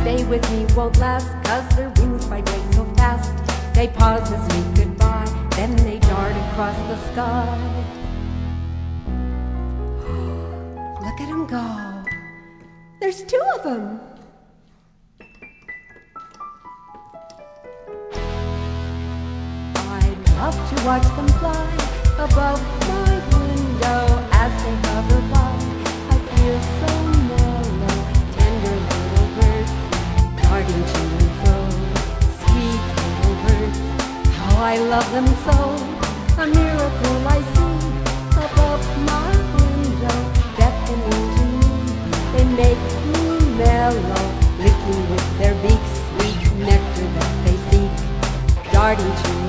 stay with me won't last, 'cause their wings vibrate so fast. They pause to speak goodbye, then they dart across the sky. Look at them go. There's two of them. I love to watch them fly above my window as they hover by. I feel so mellow, tender little birds, darting to and fro. Sweet little birds, how I love them so. A miracle I see above my window, beckoning to me. They make me mellow, licking with their beaks sweet nectar that they seek, darting to